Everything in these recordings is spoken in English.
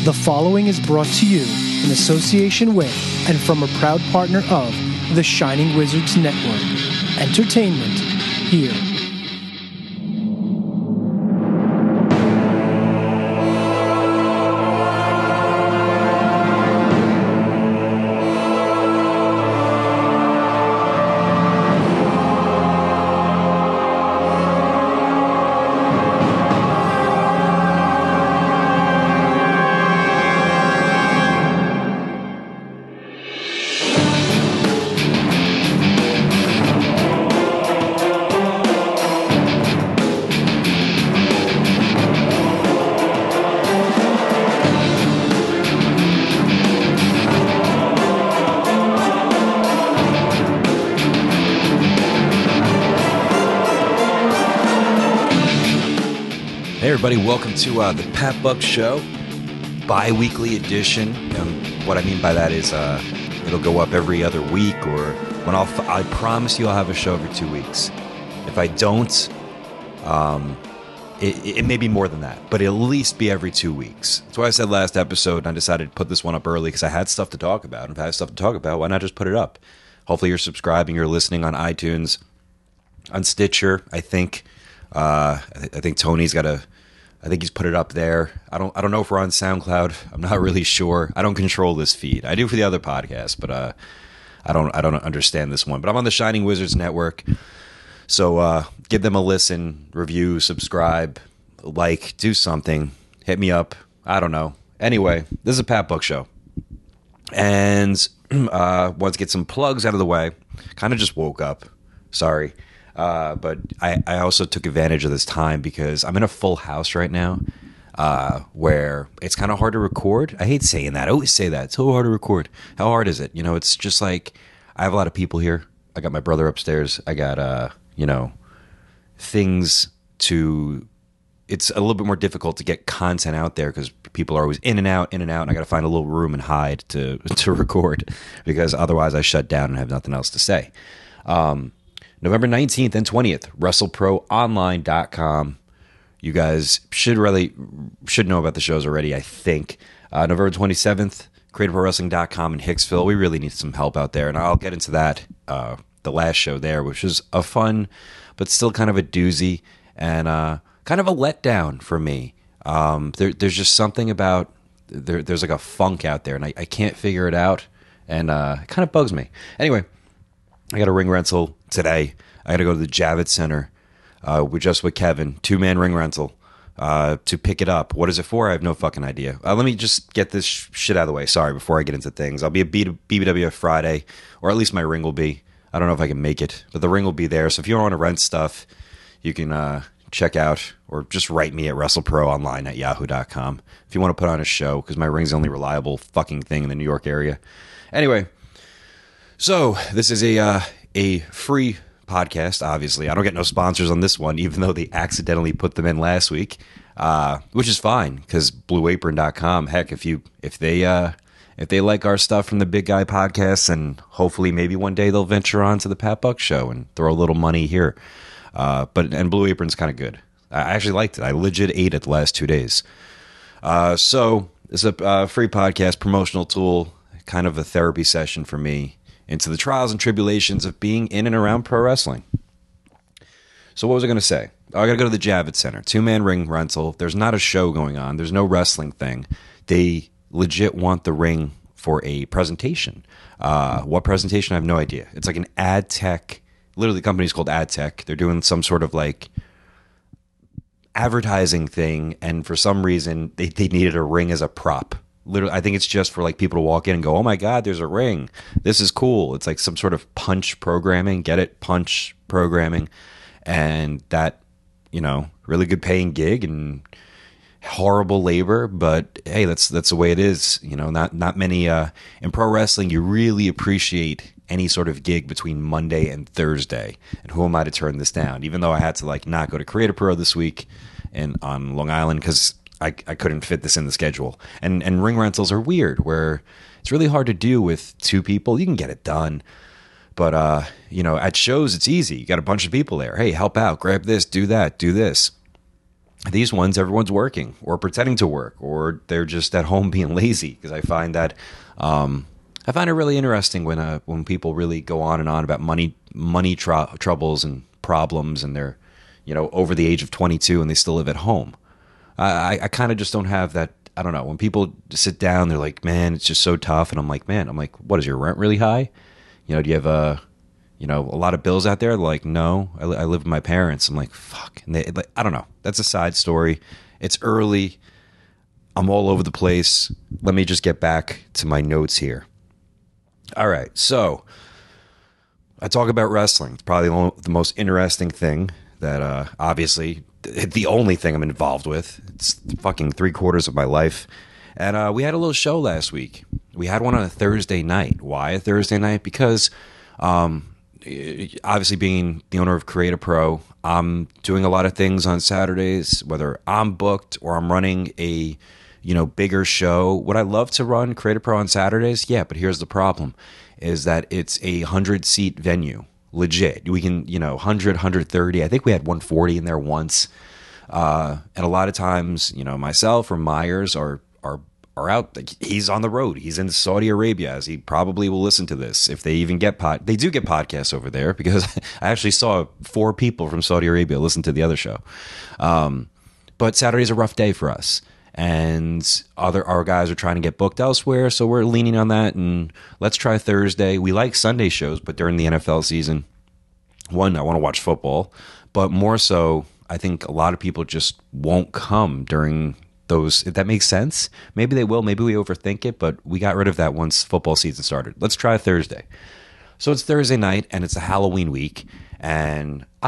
The following is brought to you in association with and from a proud partner of the Shining Wizards Network. Entertainment here. Hey everybody, welcome to the Pat Buck Show, bi-weekly edition. What I mean by that is it'll go up every other week, or when I promise you I'll have a show every 2 weeks. If I don't, it may be more than that, but it'll at least be every 2 weeks. That's why I said last episode, and I decided to put this one up early because I had stuff to talk about. And if I have stuff to talk about, why not just put it up? Hopefully you're subscribing, you're listening on iTunes, on Stitcher. I think Tony's got I think he's put it up there. I don't know if we're on SoundCloud. I'm not really sure. I don't control this feed. I do for the other podcasts, but I don't understand this one. But I'm on the Shining Wizards Network. So give them a listen, review, subscribe, like, do something. Hit me up. I don't know. Anyway, this is a Pat Buck Show. And want to get some plugs out of the way. Kind of just woke up. Sorry. But I also took advantage of this time because I'm in a full house right now, where it's kind of hard to record. I hate saying that. I always say that. It's so hard to record. How hard is it? You know, it's just like I have a lot of people here. I got my brother upstairs. I got, things to... It's a little bit more difficult to get content out there because people are always in and out, and I got to find a little room and hide to record because otherwise I shut down and have nothing else to say. November 19th and 20th, WrestleProOnline.com. You guys should know about the shows already, I think. November 27th, CreativeProWrestling.com in Hicksville. We really need some help out there, and I'll get into that, the last show there, which is a fun, but still kind of a doozy, and kind of a letdown for me. There's just something about, there's like a funk out there, and I can't figure it out, and it kind of bugs me. Anyway, I got a ring rental today. I got to go to the Javits Center with Kevin, 2-man ring rental, to pick it up. What is it for? I have no fucking idea. Let me just get this shit out of the way. Sorry, before I get into things. I'll be at BBWF Friday, or at least my ring will be. I don't know if I can make it, but the ring will be there. So if you want to rent stuff, you can check out, or just write me at WrestleProOnline@yahoo.com if you want to put on a show, because my ring's the only reliable fucking thing in the New York area. Anyway, so this is a free podcast, obviously. I don't get no sponsors on this one, even though they accidentally put them in last week, which is fine, because BlueApron.com, heck, if they like our stuff from the Big Guy podcast, and hopefully maybe one day they'll venture on to the Pat Buck Show and throw a little money here. And Blue Apron's kind of good. I actually liked it. I legit ate it the last 2 days. So it's a free podcast, promotional tool, kind of a therapy session for me into the trials and tribulations of being in and around pro wrestling. So what was I going to say? I got to go to the Javits Center. 2-man ring rental. There's not a show going on. There's no wrestling thing. They legit want the ring for a presentation. What presentation? I have no idea. It's like an ad tech. Literally, the company's called Ad Tech. They're doing some sort of like advertising thing, and for some reason, they needed a ring as a prop. Literally, I think it's just for like people to walk in and go, "Oh my God, there's a ring. This is cool." It's like some sort of punch programming. Get it? Punch programming, and that, really good paying gig and horrible labor. But hey, that's the way it is. Not many in pro wrestling. You really appreciate any sort of gig between Monday and Thursday. And who am I to turn this down? Even though I had to not go to Creative Pro this week and on Long Island because I couldn't fit this in the schedule. And ring rentals are weird, where it's really hard to do with 2 people. You can get it done, but at shows it's easy. You got a bunch of people there. Hey, help out, grab this, do that, do this. these ones, everyone's working or pretending to work, or they're just at home being lazy. Because I find that I find it really interesting when people really go on and on about money troubles and problems, and they're over the age of 22 and they still live at home. I kind of just don't have that. I don't know. When people sit down, they're like, "Man, it's just so tough," and I'm like, "What is your rent really high? Do you have a lot of bills out there?" They're like, "No, I live with my parents." I'm like, "Fuck," and I don't know. That's a side story. It's early. I'm all over the place. Let me just get back to my notes here. All right, so I talk about wrestling. It's probably the most interesting thing that, obviously, the only thing I'm involved with. It's fucking 3/4 of my life. And we had a little show last week. We had one on a Thursday night. Why a Thursday night? Because obviously being the owner of Create a Pro, I'm doing a lot of things on Saturdays, whether I'm booked or I'm running a bigger show. Would I love to run Create a Pro on Saturdays? Yeah, but here's the problem, is that it's a 100-seat venue. Legit. We can, 100, 130. I think we had 140 in there once. And a lot of times, myself or Myers are out. He's on the road. He's in Saudi Arabia, as he probably will listen to this. If they even get they do get podcasts over there, because I actually saw 4 people from Saudi Arabia listen to the other show. But Saturday's a rough day for us. And our guys are trying to get booked elsewhere, so we're leaning on that, and let's try Thursday. We like Sunday shows, but during the NFL season, one, I want to watch football, but more so, I think a lot of people just won't come during those, if that makes sense. Maybe they will, maybe we overthink it, but we got rid of that once football season started. Let's try Thursday. So it's Thursday night, and it's a Halloween week, and I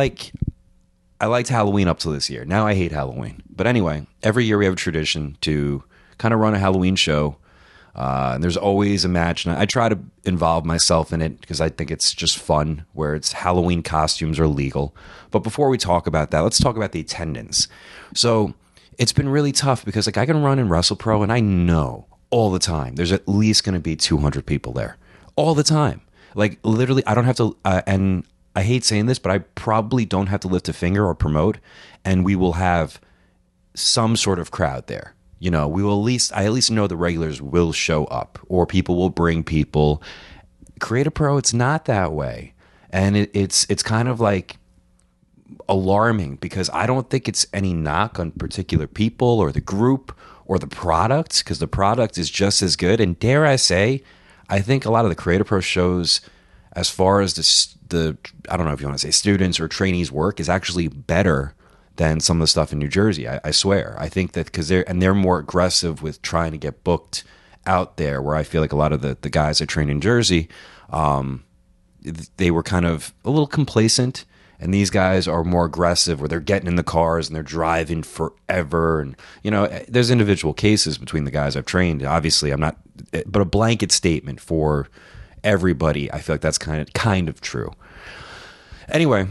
liked Halloween up to this year. Now I hate Halloween. But anyway, every year we have a tradition to kind of run a Halloween show. And there's always a match. And I try to involve myself in it because I think it's just fun, where it's Halloween costumes are legal. But before we talk about that, let's talk about the attendance. So it's been really tough because I can run in WrestlePro, and I know all the time there's at least going to be 200 people there. All the time. Literally, I don't have to... and I hate saying this, but I probably don't have to lift a finger or promote, and we will have some sort of crowd there. We will I at least know the regulars will show up, or people will bring people. Create a Pro, it's not that way. And it's kind of like alarming, because I don't think it's any knock on particular people or the group or the product, because the product is just as good. And dare I say, I think a lot of the Create a Pro shows, as far as the I don't know if you want to say students or trainees work, is actually better than some of the stuff in New Jersey. I swear. I think that because they're more aggressive with trying to get booked out there, where I feel like a lot of the guys I trained in Jersey, they were kind of a little complacent, and these guys are more aggressive, where they're getting in the cars and they're driving forever. And there's individual cases between the guys I've trained. Obviously, I'm not, but a blanket statement for everybody, I feel like that's kind of true. Anyway,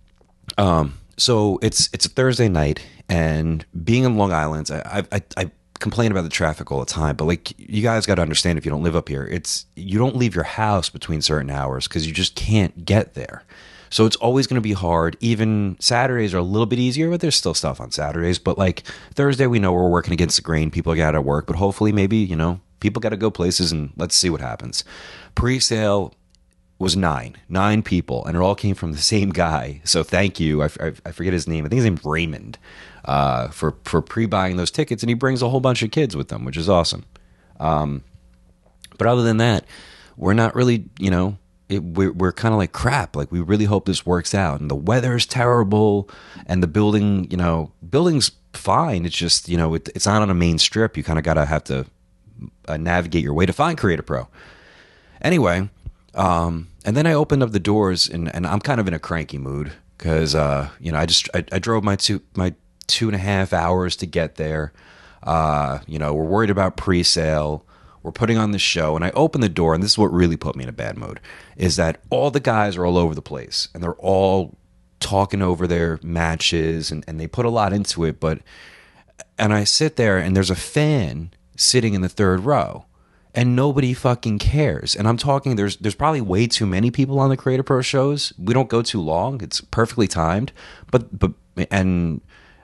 so it's a Thursday night, and being in Long Island, I complain about the traffic all the time, but you guys got to understand, if you don't live up here, you don't leave your house between certain hours because you just can't get there. So it's always going to be hard. Even Saturdays are a little bit easier, but there's still stuff on Saturdays. But Thursday, we know we're working against the grain. People got to work, but hopefully maybe, people got to go places, and let's see what happens. Pre-sale was nine people, and it all came from the same guy. So thank you. I forget his name. I think his name's Raymond, for pre-buying those tickets, and he brings a whole bunch of kids with them, which is awesome. But other than that, we're not really, we're kind of like crap. We really hope this works out, and the weather's terrible, and the building's fine. It's just, it's not on a main strip. You kind of have to navigate your way to find Create a Pro. Anyway, and then I opened up the doors, and I'm kind of in a cranky mood because I drove my 2.5 hours to get there. We're worried about pre-sale. We're putting on the show, and I opened the door, and this is what really put me in a bad mood, is that all the guys are all over the place, and they're all talking over their matches, and they put a lot into it, and I sit there, and there's a fan sitting in the third row, and nobody fucking cares. And I'm talking, there's probably way too many people on the Create a Pro shows. We don't go too long. It's perfectly timed. But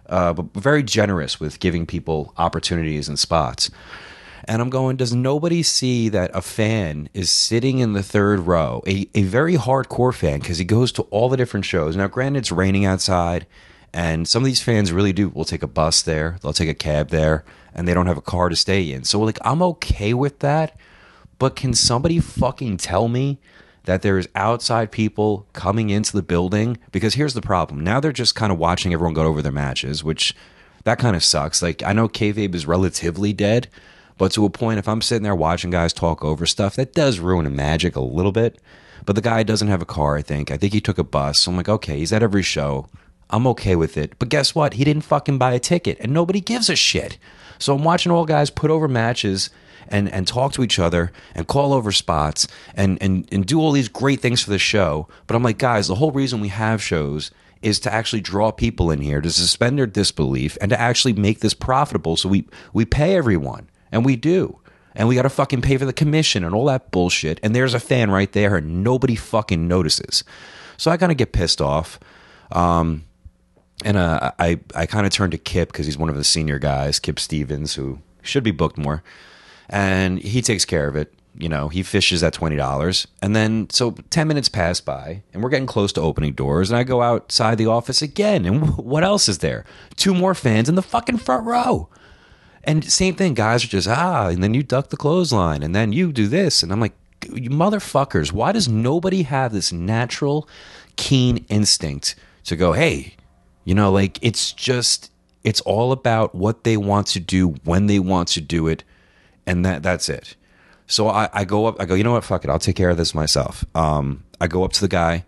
but very generous with giving people opportunities and spots. And I'm going, does nobody see that a fan is sitting in the third row, a very hardcore fan, because he goes to all the different shows. Now, granted, it's raining outside, and some of these fans really will take a bus there, they'll take a cab there, and they don't have a car to stay in. So, like, I'm okay with that, but can somebody fucking tell me that there's outside people coming into the building? Because here's the problem. Now they're just kind of watching everyone go over their matches, which that kind of sucks. Like, I know kayfabe is relatively dead, but to a point, if I'm sitting there watching guys talk over stuff, that does ruin the magic a little bit. But the guy doesn't have a car, I think. I think he took a bus. So I'm like, okay, he's at every show. I'm okay with it. But guess what? He didn't fucking buy a ticket, and nobody gives a shit. So I'm watching all guys put over matches and talk to each other and call over spots and do all these great things for the show. But I'm like, guys, the whole reason we have shows is to actually draw people in here, to suspend their disbelief, and to actually make this profitable. So we pay everyone. And we do. And we got to fucking pay for the commission and all that bullshit. And there's a fan right there and nobody fucking notices. So I kind of get pissed off. And I kind of turn to Kip because he's one of the senior guys, Kip Stevens, who should be booked more. And he takes care of it. You know, he fishes at $20. And then, so 10 minutes pass by and we're getting close to opening doors. And I go outside the office again. And what else is there? 2 more fans in the fucking front row. And same thing, guys are just, and then you duck the clothesline, and then you do this. And I'm like, you motherfuckers, why does nobody have this natural, keen instinct to go, hey, you know, like, it's all about what they want to do, when they want to do it, and that's it. So I go up, I go, you know what, fuck it, I'll take care of this myself. I go up to the guy,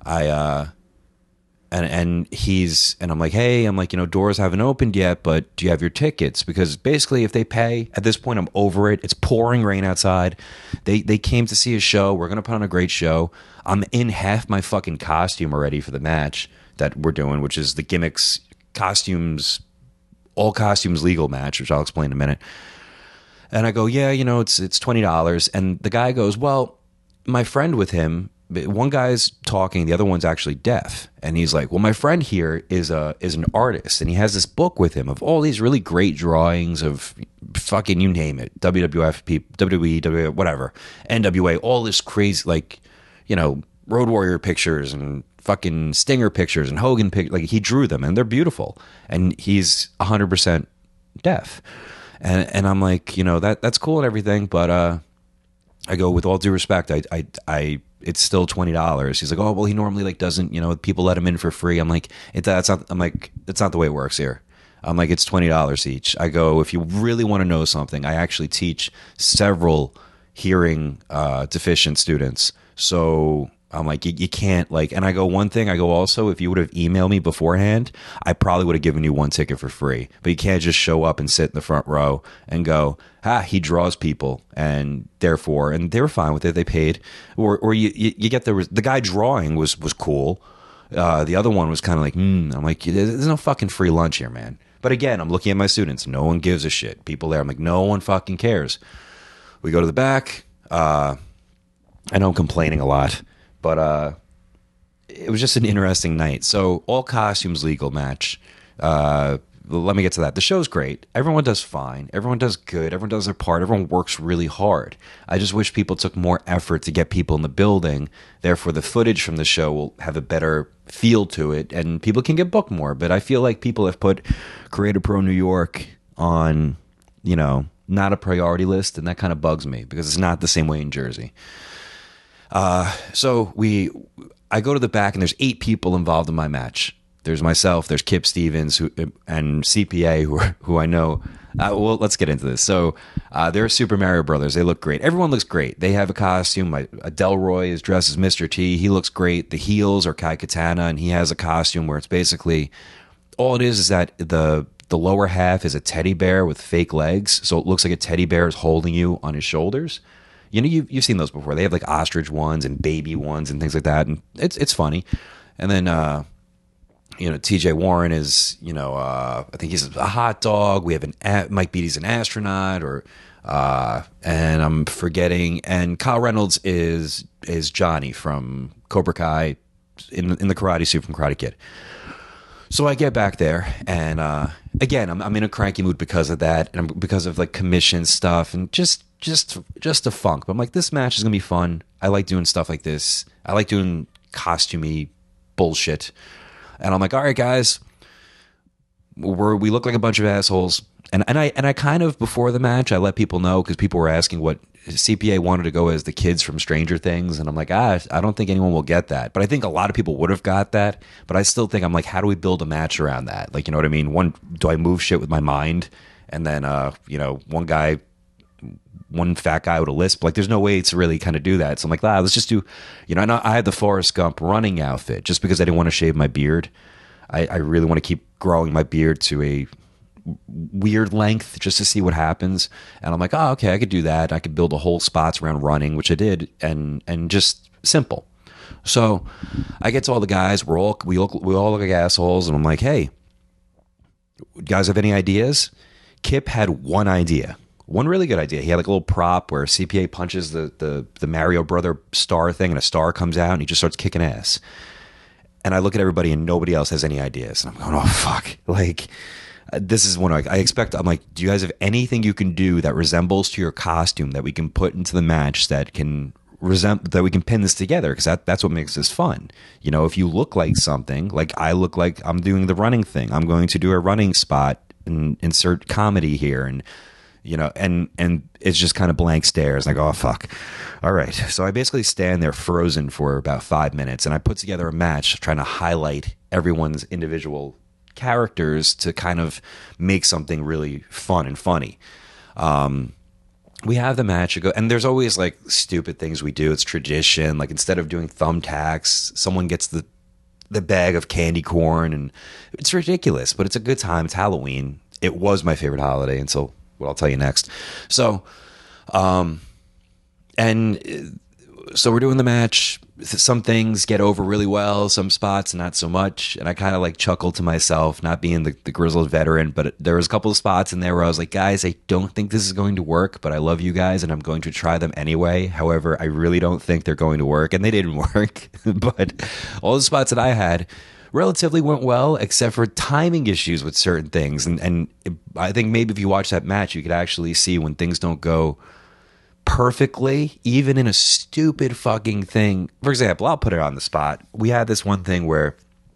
And I'm like, hey, you know, doors haven't opened yet, but do you have your tickets? Because basically, if they pay, at this point, I'm over it. It's pouring rain outside. They came to see a show. We're going to put on a great show. I'm in half my fucking costume already for the match that we're doing, which is the Gimmicks costumes, all costumes legal match, which I'll explain in a minute. And I go, yeah, you know, it's $20. And the guy goes, well, my friend with him, one guy's talking, the other one's actually deaf. And he's like, well, my friend here is an artist, and he has this book with him of all these really great drawings of fucking, you name it, WWF, WWE, whatever, NWA, all this crazy, like, you know, Road Warrior pictures and fucking Stinger pictures and Hogan pictures. Like, he drew them, and they're beautiful. And he's 100% deaf. And I'm like, you know, that's cool and everything, but I go, with all due respect, it's still $20. He's like, oh, well, he normally like doesn't, you know, people let him in for free. I'm like, that's not the way it works here. I'm like, it's $20 each. I go, if you really want to know something, I actually teach several hearing deficient students. So I'm like, you can't, like, and I go, one thing, I go, also, if you would have emailed me beforehand, I probably would have given you 1 ticket for free. But you can't just show up and sit in the front row and go, he draws people, and therefore, and they were fine with it. They paid, or you get the guy drawing was cool. The other one was kind of like, I'm like, there's no fucking free lunch here, man. But again, I'm looking at my students. No one gives a shit. People there, I'm like, no one fucking cares. We go to the back. I know I'm complaining a lot, but it was just an interesting night. So all costumes legal match. Let me get to that. The show's great. Everyone does fine. Everyone does good. Everyone does their part. Everyone works really hard. I just wish people took more effort to get people in the building. Therefore, the footage from the show will have a better feel to it, and people can get booked more. But I feel like people have put Creative Pro New York on, you know, not a priority list, and that kind of bugs me because it's not the same way in Jersey. So I go to the back, and there's 8 people involved in my match. There's myself, there's Kip Stevens, and CPA, who I know. Well, let's get into this. So they're Super Mario Brothers. They look great. Everyone looks great. They have a costume. Delroy is dressed as Mr. T. He looks great. The heels are Kai Katana, and he has a costume where it's basically, all it is that the lower half is a teddy bear with fake legs. So it looks like a teddy bear is holding you on his shoulders. You know, you've seen those before. They have like ostrich ones and baby ones and things like that. And it's funny. And then, you know, TJ Warren is, you know, I think he's a hot dog. We have Mike Beatty's an astronaut, and I'm forgetting. And Kyle Reynolds is Johnny from Cobra Kai in the karate suit from Karate Kid. So I get back there, and again, I'm in a cranky mood because of that, and because of like commission stuff, and just a funk. But I'm like, this match is gonna be fun. I like doing stuff like this. I like doing costumey bullshit, and I'm like, all right, guys, we look like a bunch of assholes. And I kind of, before the match, I let people know, because people were asking what CPA wanted to go as the kids from Stranger Things, and I'm like, I don't think anyone will get that, but I think a lot of people would have got that. But I still think, I'm like, how do we build a match around that? Like, you know what I mean? One, do I move shit with my mind, and then one fat guy with a lisp? Like, there's no way to really kind of do that. So I'm like, let's just do, I had the Forrest Gump running outfit just because I didn't want to shave my beard. I really want to keep growing my beard to a weird length just to see what happens. And I'm like, oh, okay, I could do that. I could build a whole spots around running, which I did, and just simple. So I get to all the guys. We all look like assholes, and I'm like, hey, guys, have any ideas? Kip had one idea. One really good idea. He had like a little prop where CPA punches the Mario Brother star thing, and a star comes out, and he just starts kicking ass. And I look at everybody, and nobody else has any ideas. And I'm going, oh, fuck. Like, this is one I expect. I'm like, do you guys have anything you can do that resembles to your costume that we can put into the match that can that we can pin this together? Because that's what makes this fun. If you look like something, like I look like I'm doing the running thing, I'm going to do a running spot and insert comedy here, and and it's just kind of blank stares. And I go, oh, fuck. All right. So I basically stand there frozen for about 5 minutes, and I put together a match trying to highlight everyone's individual characters to kind of make something really fun and funny. We have the match, and there's always like stupid things we do. It's tradition. Like, instead of doing thumbtacks, someone gets the bag of candy corn, and it's ridiculous, but it's a good time. It's Halloween. It was my favorite holiday until what I'll tell you next. So, so we're doing the match. Some things get over really well, some spots not so much, and I kind of like chuckled to myself, not being the grizzled veteran, but there was a couple of spots in there where I was like, guys, I don't think this is going to work, but I love you guys, and I'm going to try them anyway. However, I really don't think they're going to work, and they didn't work. But all the spots that I had relatively went well, except for timing issues with certain things. And I think maybe if you watch that match, you could actually see when things don't go perfectly, even in a stupid fucking thing. For example, I'll put it on the spot. We had this one thing where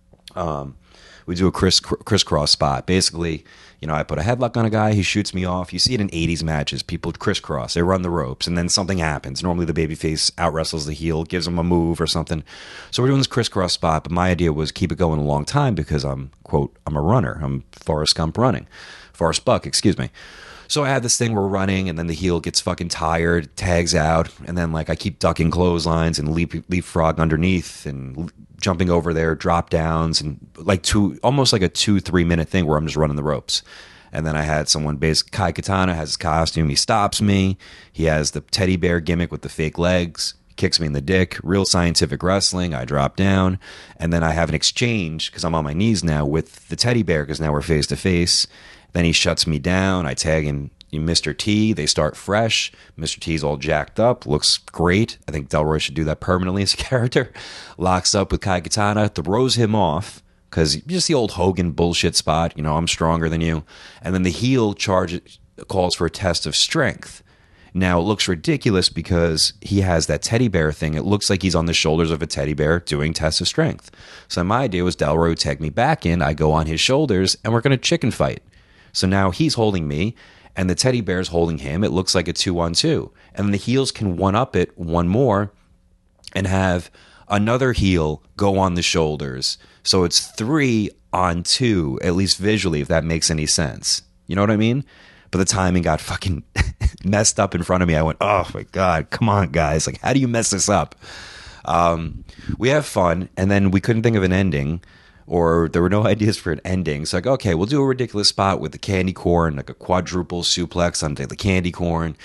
we do a crisscross spot. Basically, I put a headlock on a guy, he shoots me off. You see it in 80s matches. People crisscross, they run the ropes, and then something happens. Normally the babyface out wrestles the heel, gives him a move or something. So we're doing this crisscross spot, but my idea was keep it going a long time because I'm a runner. I'm Forrest Gump running. Forrest Buck, excuse me. So I had this thing where we're running, and then the heel gets fucking tired, tags out, and then like I keep ducking clotheslines and leapfrog underneath and jumping over there, drop downs, and like almost like a 2-3 minute thing where I'm just running the ropes. And then I had someone, Kai Katana has his costume, he stops me, he has the teddy bear gimmick with the fake legs, kicks me in the dick, real scientific wrestling, I drop down, and then I have an exchange, because I'm on my knees now, with the teddy bear, because now we're face to face. Then he shuts me down. I tag in Mr. T. They start fresh. Mr. T's all jacked up. Looks great. I think Delroy should do that permanently as a character. Locks up with Kai Katana. Throws him off. Because just the old Hogan bullshit spot. I'm stronger than you. And then the heel calls for a test of strength. Now, it looks ridiculous because he has that teddy bear thing. It looks like he's on the shoulders of a teddy bear doing tests of strength. So my idea was Delroy would tag me back in. I go on his shoulders, and we're going to chicken fight. So now he's holding me, and the teddy bear's holding him. It looks like a 2-on-2. And then the heels can one-up it one more and have another heel go on the shoulders. So it's 3-on-2, at least visually, if that makes any sense. You know what I mean? But the timing got fucking messed up in front of me. I went, oh my God, come on, guys. Like, how do you mess this up? We have fun, and then we couldn't think of an ending. Or there were no ideas for an ending. So like, okay, we'll do a ridiculous spot with the candy corn, like a quadruple suplex onto the candy corn.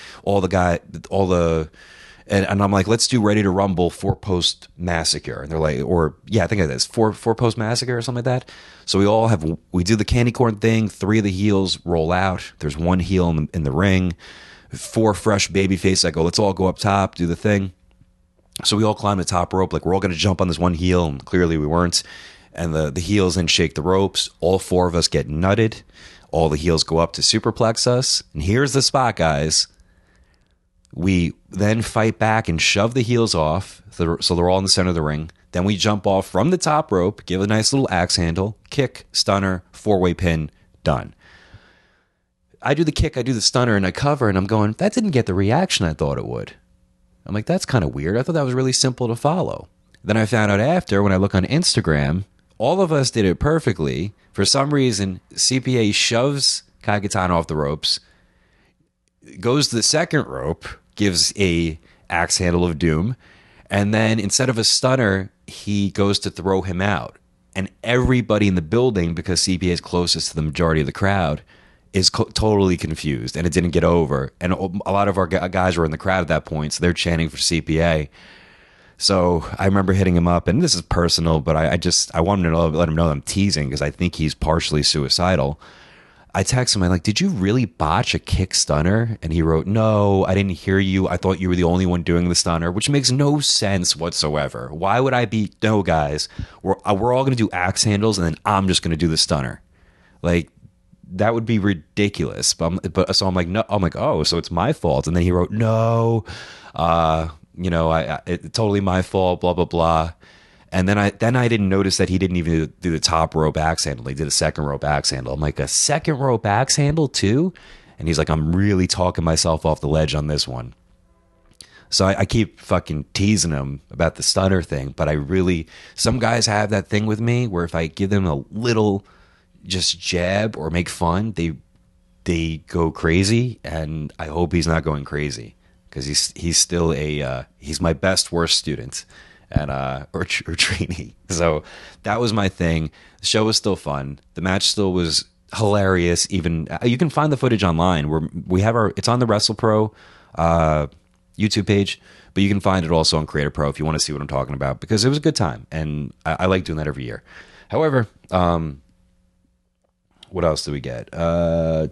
And I'm like, let's do Ready to Rumble 4-post massacre. And they're like, I think it is 4-post massacre or something like that. So we do the candy corn thing. 3 of the heels roll out. There's 1 heel in the ring. 4 fresh baby faces. I go, let's all go up top, do the thing. So we all climb the top rope. Like, we're all going to jump on this one heel. And clearly we weren't. and the heels then shake the ropes. All four of us get nutted. All the heels go up to superplex us. And here's the spot, guys. We then fight back and shove the heels off, so they're all in the center of the ring. Then we jump off from the top rope, give a nice little axe handle, kick, stunner, 4-way pin, done. I do the kick, I do the stunner, and I cover, and I'm going, that didn't get the reaction I thought it would. I'm like, that's kind of weird. I thought that was really simple to follow. Then I found out after, when I look on Instagram, all of us did it perfectly. For some reason, CPA shoves Kagetana off the ropes, goes to the second rope, gives a axe handle of doom, and then instead of a stunner, he goes to throw him out. And everybody in the building, because CPA is closest to the majority of the crowd, is totally confused, and it didn't get over. And a lot of our guys were in the crowd at that point, so they're chanting for CPA. So I remember hitting him up, and this is personal, but I wanted to let him know I'm teasing because I think he's partially suicidal. I text him, I'm like, did you really botch a kick stunner? And he wrote, no, I didn't hear you. I thought you were the only one doing the stunner, which makes no sense whatsoever. Why would I be, no, guys, we're all going to do axe handles, and then I'm just going to do the stunner. Like, that would be ridiculous. So I'm like, no, I'm like, oh, so it's my fault. And then he wrote, no, it's totally my fault, blah, blah, blah. And then I didn't notice that he didn't even do the top rope axe handle. He did a second rope axe handle. I'm like, a second rope axe handle too? And he's like, I'm really talking myself off the ledge on this one. So I keep fucking teasing him about the stunner thing. But some guys have that thing with me where if I give them a little just jab or make fun, they go crazy. And I hope he's not going crazy because he's still he's my best worst student. And or trainee. So that was my thing. The show was still fun. The match still was hilarious. Even you can find the footage online. We have it's on the WrestlePro YouTube page, but you can find it also on Creator Pro if you want to see what I'm talking about, because it was a good time, and I like doing that every year. However, what else do we get? Oh,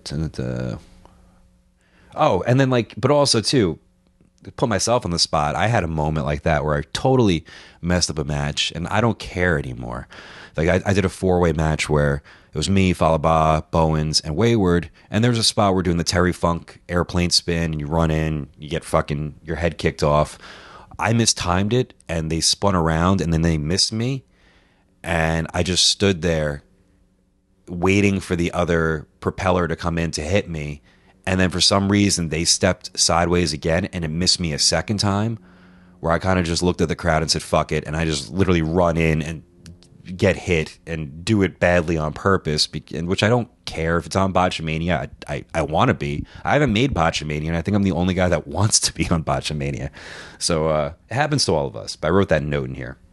and then but also too, put myself on the spot. I had a moment like that where I totally messed up a match, and I don't care anymore. Like I did a 4-way match where it was me, Falaba, Bowens, and Wayward, and there's a spot where we're doing the Terry Funk airplane spin, and you run in, you get fucking your head kicked off. I mistimed it, and they spun around, and then they missed me, and I just stood there waiting for the other propeller to come in to hit me. And then for some reason, they stepped sideways again, and it missed me a second time, where I kind of just looked at the crowd and said, fuck it. And I just literally run in and get hit and do it badly on purpose, which I don't care if it's on Botchamania. I want to be. I haven't made Botchamania, and I think I'm the only guy that wants to be on Botchamania. So it happens to all of us. But I wrote that note in here.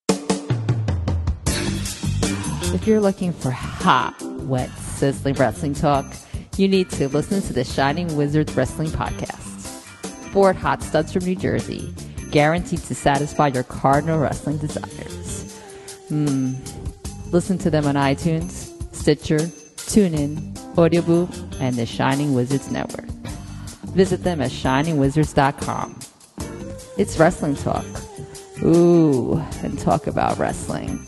If you're looking for hot, wet, sizzling wrestling talk, you need to listen to the Shining Wizards Wrestling Podcast. 4 hot studs from New Jersey, guaranteed to satisfy your cardinal wrestling desires. Listen to them on iTunes, Stitcher, TuneIn, Audioboo, and the Shining Wizards Network. Visit them at shiningwizards.com. It's wrestling talk. Ooh, and talk about wrestling.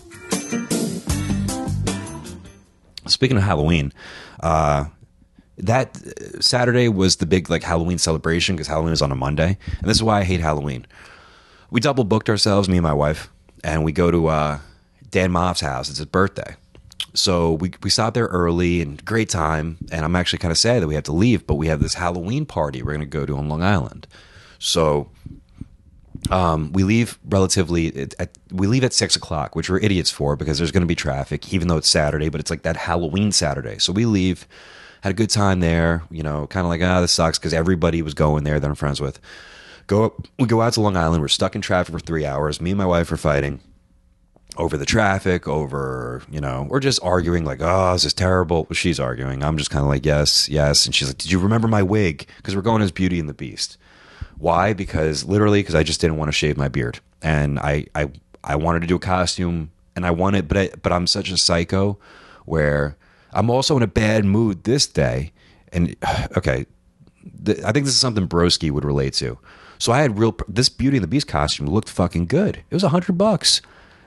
Speaking of Halloween, that Saturday was the big Halloween celebration because Halloween is on a Monday, and this is why I hate Halloween. We double booked ourselves, me and my wife, and we go to Dan Moff's house. It's his birthday, so we stopped there early and great time. And I'm actually kind of sad that we have to leave, but we have this Halloween party we're going to go to on Long Island. So we leave we leave at 6:00, which we're idiots for because there's going to be traffic, even though it's Saturday, but it's like that Halloween Saturday. So we leave, had a good time there, kind of like, this sucks because everybody was going there that I'm friends with. We go out to Long Island. We're stuck in traffic for 3 hours. Me and my wife are fighting over the traffic, we're just arguing this is terrible. Well, she's arguing. I'm just kind of like, yes. And she's like, did you remember my wig? Because we're going as Beauty and the Beast. Why? Because I just didn't want to shave my beard, and I wanted to do a costume, and I wanted, but I'm such a psycho where I'm also in a bad mood this day, and okay, I think this is something Broski would relate to. So I had this Beauty and the Beast costume looked fucking good. It was $100.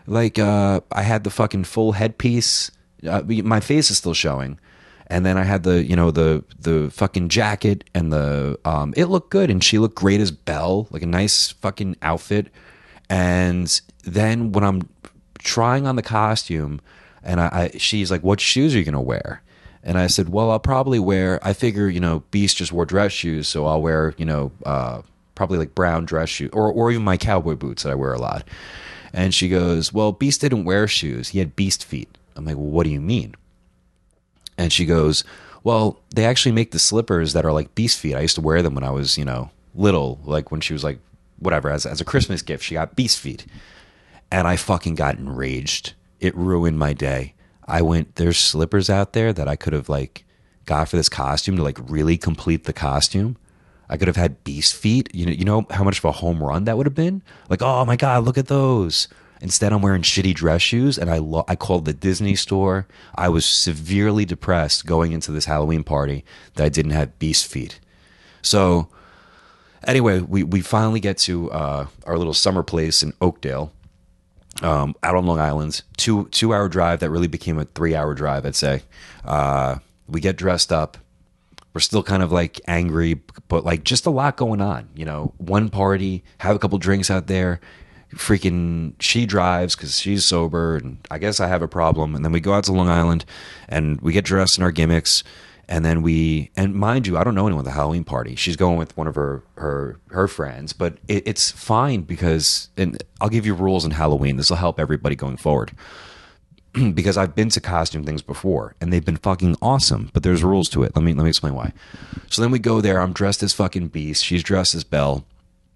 Like I had the fucking full headpiece. My face is still showing. And then I had the, you know, the fucking jacket and the it looked good, and she looked great as Belle, like a nice fucking outfit. And then when I'm trying on the costume, and she's like, "What shoes are you gonna wear?" And I said, "Well, I'll probably wear. I figure, you know, Beast just wore dress shoes, so I'll wear, you know, probably like brown dress shoes, or even my cowboy boots that I wear a lot." And she goes, "Well, Beast didn't wear shoes. He had Beast feet." I'm like, "Well, what do you mean?" And she goes, "Well, they actually make the slippers that are like Beast feet. I used to wear them when I was, you know, little, like when she was like, whatever, as a Christmas gift, she got Beast feet." And I fucking got enraged. It ruined my day. I went, there's slippers out there that I could have like got for this costume to like really complete the costume. I could have had Beast feet. You know how much of a home run that would have been? Like, oh my God, look at those. Instead, I'm wearing shitty dress shoes, and I called the Disney store. I was severely depressed going into this Halloween party that I didn't have Beast feet. So anyway, we finally get to our little summer place in Oakdale, out on Long Island. 2-hour drive that really became a 3-hour drive, I'd say. We get dressed up. We're still kind of like angry, but like just a lot going on. You know, one party, have a couple drinks out there. Freaking, she drives because she's sober, and I guess I have a problem. And then we go out to Long Island, and we get dressed in our gimmicks. And then and mind you, I don't know anyone at the Halloween party. She's going with one of her friends, but it's fine because, and I'll give you rules in Halloween. This will help everybody going forward. Because I've been to costume things before, and they've been fucking awesome, but there's rules to it. Let me explain why. So then we go there. I'm dressed as fucking Beast. She's dressed as Belle.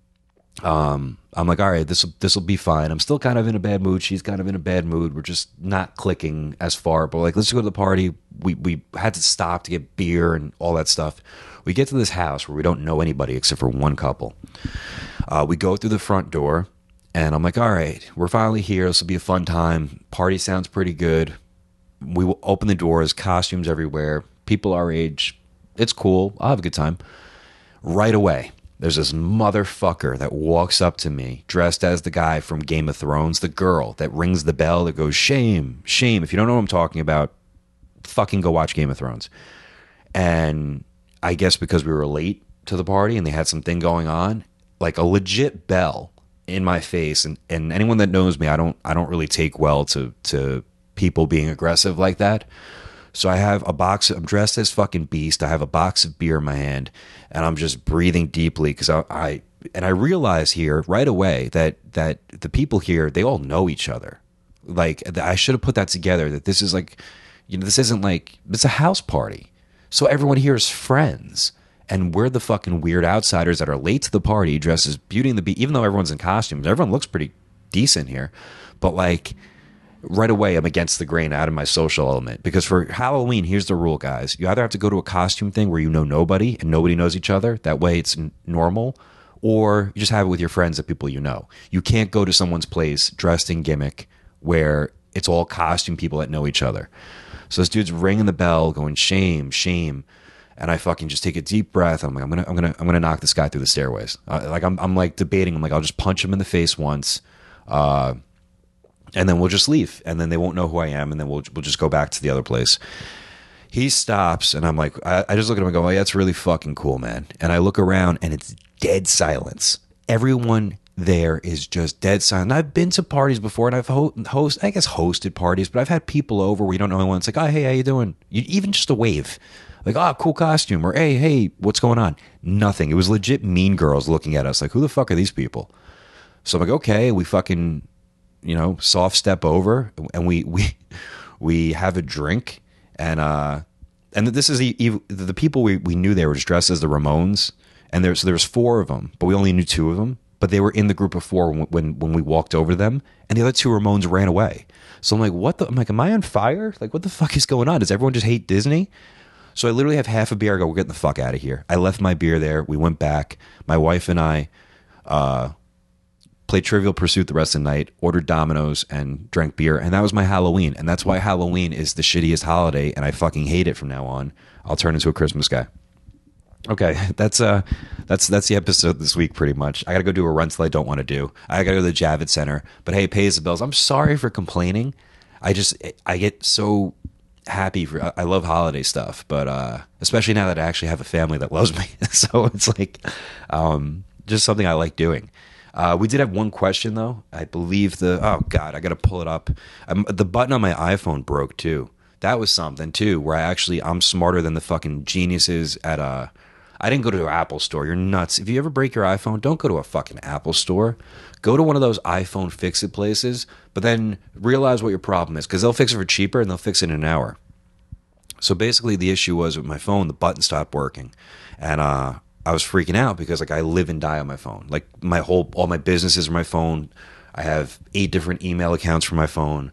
I'm like, all right, this will be fine. I'm still kind of in a bad mood. She's kind of in a bad mood. We're just not clicking as far, but like, let's go to the party. We had to stop to get beer and all that stuff. We get to this house where we don't know anybody except for one couple. We go through the front door, and I'm like, all right, we're finally here. This will be a fun time. Party sounds pretty good. We will open the doors, costumes everywhere, people our age. It's cool. I'll have a good time. Right away, there's this motherfucker that walks up to me dressed as the guy from Game of Thrones, the girl that rings the bell that goes, "Shame, shame." If you don't know what I'm talking about, fucking go watch Game of Thrones. And I guess because we were late to the party and they had something going on, like a legit bell in my face. And anyone that knows me, I don't really take well to people being aggressive like that. So I have I'm dressed as fucking Beast. I have a box of beer in my hand, and I'm just breathing deeply because I realize here right away that the people here, they all know each other. Like, I should have put that together, that this is like, you know, this isn't like, it's a house party. So everyone here is friends, and we're the fucking weird outsiders that are late to the party, dressed as Beauty and the Beast, even though everyone's in costumes. Everyone looks pretty decent here, but like, right away, I'm against the grain, out of my social element. Because for Halloween, here's the rule, guys. You either have to go to a costume thing where you know nobody and nobody knows each other. That way it's normal. Or you just have it with your friends, the people you know. You can't go to someone's place dressed in gimmick where it's all costume people that know each other. So this dude's ringing the bell going, "Shame, shame." And I fucking just take a deep breath. I'm like, I'm gonna knock this guy through the stairways. I'm like debating. I'm like, I'll just punch him in the face once. And then we'll just leave, and then they won't know who I am, and then we'll just go back to the other place. He stops, and I'm like, I just look at him and go, "Oh, yeah, that's really fucking cool, man." And I look around, and it's dead silence. Everyone there is just dead silent. I've been to parties before, and I've hosted parties, but I've had people over where you don't know anyone. It's like, "Oh, hey, how you doing?" Even just a wave. Like, "Oh, cool costume," or hey, what's going on? Nothing. It was legit Mean Girls looking at us like, who the fuck are these people? So I'm like, okay, we fucking, you know, soft step over, and we have a drink, and this is the people we knew. They were just dressed as the Ramones, and there's 4 of them, but we only knew 2 of them. But they were in the group of 4 when we walked over to them, and the other 2 Ramones ran away. So I'm like, I'm like, am I on fire? Like, what the fuck is going on? Does everyone just hate Disney? So I literally have half a beer. I go, we're getting the fuck out of here. I left my beer there. We went back. My wife and I played Trivial Pursuit the rest of the night, ordered Domino's, and drank beer. And that was my Halloween. And that's why Halloween is the shittiest holiday, and I fucking hate it from now on. I'll turn into a Christmas guy. Okay, that's the episode this week, pretty much. I got to go do a run till I don't want to do. I got to go to the Javits Center, but hey, it pays the bills. I'm sorry for complaining. I get so happy for. I love holiday stuff, but especially now that I actually have a family that loves me, so it's like just something I like doing. We did have one question though. I believe oh god, I got to pull it up. The button on my iPhone broke too. That was something too, where I'm smarter than the fucking geniuses at I didn't go to an Apple store. You're nuts. If you ever break your iPhone, don't go to a fucking Apple store. Go to one of those iPhone fix-it places, but then realize what your problem is, because they'll fix it for cheaper and they'll fix it in an hour. So basically the issue was with my phone, the button stopped working. And I was freaking out because like I live and die on my phone. Like all my businesses are my phone. I have 8 different email accounts for my phone.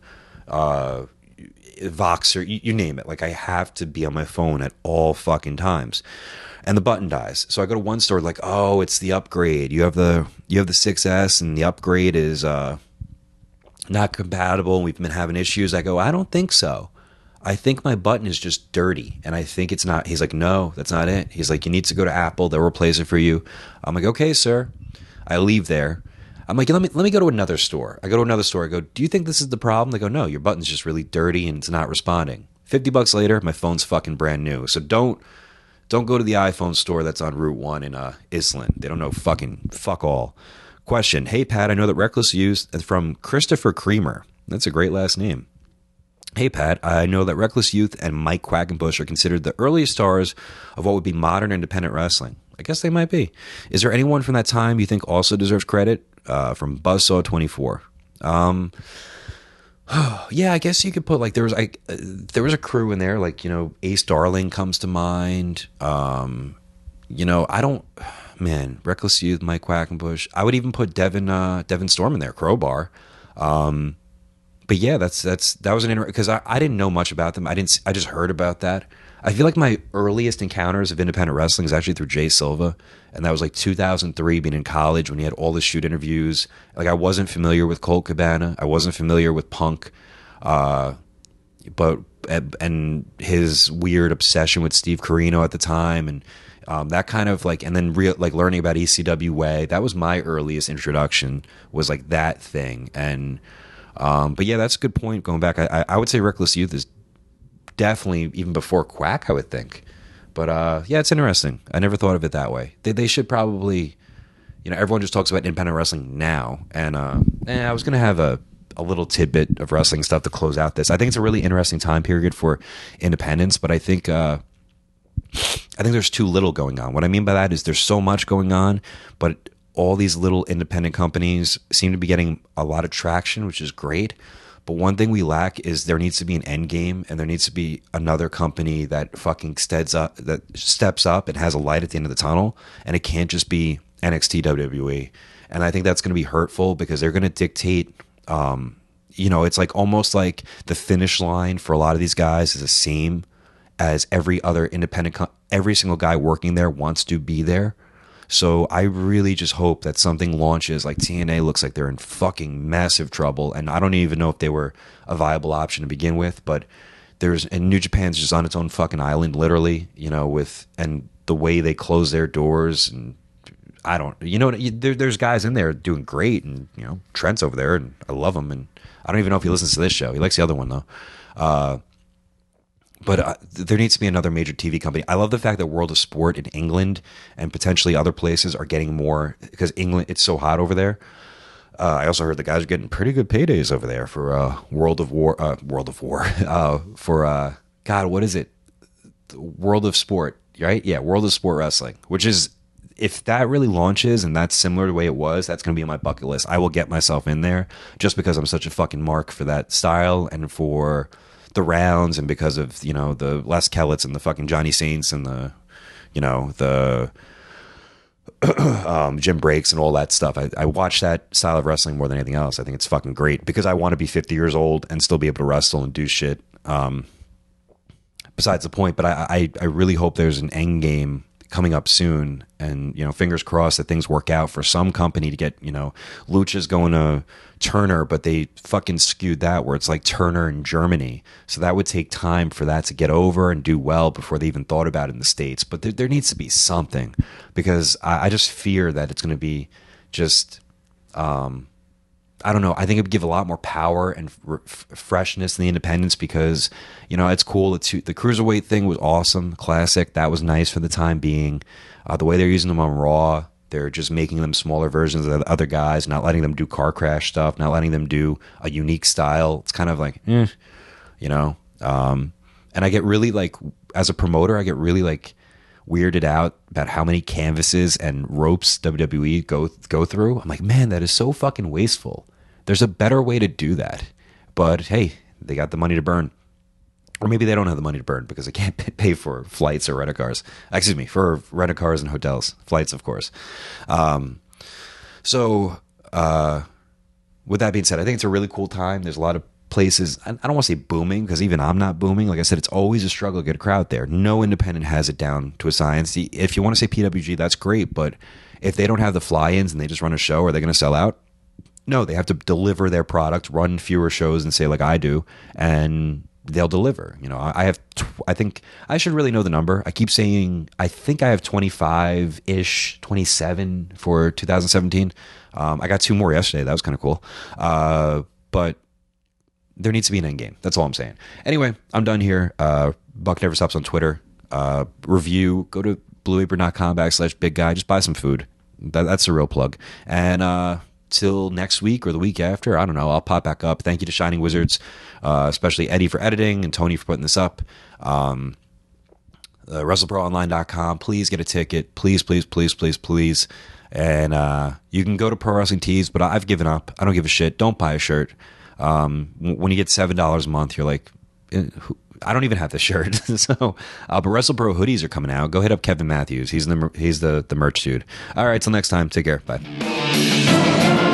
Voxer, you name it. Like I have to be on my phone at all fucking times. And the button dies. So I go to one store like, oh, it's the upgrade. You have the 6S and the upgrade is not compatible. We've been having issues. I go, I don't think so. I think my button is just dirty and I think it's not. He's like, no, that's not it. He's like, you need to go to Apple. They'll replace it for you. I'm like, okay, sir. I leave there. I'm like, let me go to another store. I go to another store. I go, do you think this is the problem? They go, no, your button's just really dirty and it's not responding. $50 later, my phone's fucking brand new. So don't go to the iPhone store that's on Route 1 in Islin. They don't know fuck all. Question. Hey, Pat, I know that Reckless Youth, from Christopher Creamer. That's a great last name. Hey, Pat, I know that Reckless Youth and Mike Quackenbush are considered the earliest stars of what would be modern independent wrestling. I guess they might be. Is there anyone from that time you think also deserves credit? From Buzzsaw24. Yeah, I guess you could put like there was a crew in there, like, you know, Ace Darling comes to mind. You know, Reckless Youth, Mike Quackenbush. I would even put Devin Storm in there, Crowbar. But yeah, that was an interesting, because I didn't know much about them. I just heard about that. I feel like my earliest encounters of independent wrestling is actually through Jay Silva, and that was like 2003, being in college when he had all the shoot interviews. Like I wasn't familiar with Colt Cabana, I wasn't familiar with Punk, and his weird obsession with Steve Corino at the time, and that kind of like, and then learning about ECW Way. That was my earliest introduction, was like that thing. And but yeah, that's a good point. Going back, I would say Reckless Youth is definitely even before Quack, I would think. But yeah, it's interesting. I never thought of it that way. They should probably, you know, everyone just talks about independent wrestling now. And I was going to have a little tidbit of wrestling stuff to close out this. I think it's a really interesting time period for independence, but I think there's too little going on. What I mean by that is there's so much going on, but all these little independent companies seem to be getting a lot of traction, which is great. But one thing we lack is there needs to be an end game, and there needs to be another company that fucking steps up and has a light at the end of the tunnel. And it can't just be NXT, WWE. And I think that's going to be hurtful, because they're going to dictate, you know, it's like almost like the finish line for a lot of these guys is the same as every other independent, every single guy working there wants to be there. So I really just hope that something launches. Like TNA looks like they're in fucking massive trouble, and I don't even know if they were a viable option to begin with. But and New Japan's just on its own fucking island, literally. You know, and the way they close their doors, and I don't, you know, there's guys in there doing great, and you know, Trent's over there, and I love him, and I don't even know if he listens to this show. He likes the other one though. But there needs to be another major TV company. I love the fact that World of Sport in England and potentially other places are getting more, because England, it's so hot over there. I also heard the guys are getting pretty good paydays over there for World of War, for God, what is it? World of Sport, right? Yeah, World of Sport Wrestling, which is, if that really launches and that's similar to the way it was, that's going to be on my bucket list. I will get myself in there just because I'm such a fucking mark for that style and for the rounds, and because of, you know, the Les Kellets and the fucking Johnny Saints and the, you know, the Jim Breaks and all that stuff. I watch that style of wrestling more than anything else. I think it's fucking great, because I want to be 50 years old and still be able to wrestle and do shit. Besides the point, but I really hope there's an end game coming up soon, and fingers crossed that things work out for some company to get Lucha's going to Turner, but they fucking skewed that where it's like Turner in Germany, so that would take time for that to get over and do well before they even thought about it in the States. But there needs to be something, because I just fear that it's going to be just I don't know. I think it would give a lot more power and freshness in the independents, because, it's cool. The Cruiserweight thing was awesome. Classic. That was nice for the time being. The way they're using them on Raw, they're just making them smaller versions of the other guys, not letting them do car crash stuff, not letting them do a unique style. It's kind of like, and I get really like, as a promoter, I get really like weirded out about how many canvases and ropes WWE go through. I'm like, man, that is so fucking wasteful. There's a better way to do that. But hey, they got the money to burn. Or maybe they don't have the money to burn because they can't pay for flights or rent-a-cars. Excuse me, for rent-a-cars and hotels. Flights, of course. So with that being said, I think it's a really cool time. There's a lot of places, I don't want to say booming, because even I'm not booming. Like I said, it's always a struggle to get a crowd there. No independent has it down to a science. If you want to say PWG, that's great, but if they don't have the fly-ins and they just run a show, are they going to sell out? No, they have to deliver their product, run fewer shows and say like I do, and they'll deliver. I think I should really know the number. I keep saying I think I have 25-ish, 27 for 2017. I got 2 more yesterday. That was kind of cool. But there needs to be an end game. That's all I'm saying. Anyway, I'm done here. Buck Never Stops on Twitter. Review. Go to blueapron.com/big guy. Just buy some food. That's the real plug. And till next week or the week after, I don't know, I'll pop back up. Thank you to Shining Wizards, especially Eddie for editing and Tony for putting this up. WrestleProOnline.com. Please get a ticket. Please, please, please, please, please. And you can go to Pro Wrestling Tees, but I've given up. I don't give a shit. Don't buy a shirt. When you get $7 a month, you're like, I don't even have the shirt. So, but WrestlePro hoodies are coming out. Go hit up Kevin Matthews. He's the merch dude. All right, till next time. Take care. Bye.